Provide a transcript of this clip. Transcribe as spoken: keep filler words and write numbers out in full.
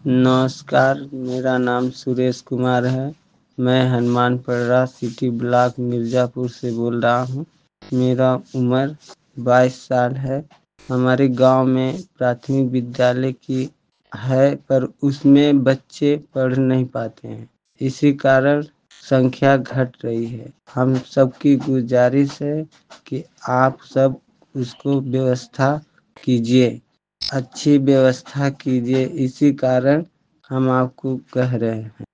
नमस्कार, मेरा नाम सुरेश कुमार है। मैं हनुमानपड़रा सिटी ब्लॉक मिर्ज़ापुर से बोल रहा हूँ। मेरा उम्र बाईस साल है। हमारे गांव में प्राथमिक विद्यालय की है, पर उसमें बच्चे पढ़ नहीं पाते हैं। इसी कारण संख्या घट रही है। हम सबकी गुजारिश है कि आप सब उसको व्यवस्था कीजिए, अच्छी व्यवस्था कीजिए। इसी कारण हम आपको कह रहे हैं।